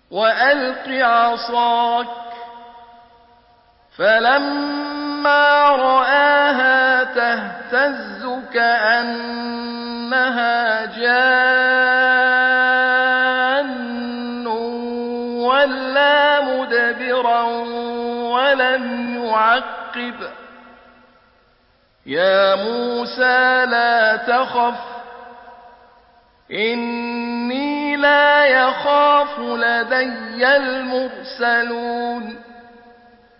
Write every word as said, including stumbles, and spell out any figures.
وألق عصاك. فلما رآها تهتز كأنها جان ولا مدبرا ولم يعقب. يا موسى لا تخف إني لا يخاف لدي المرسلون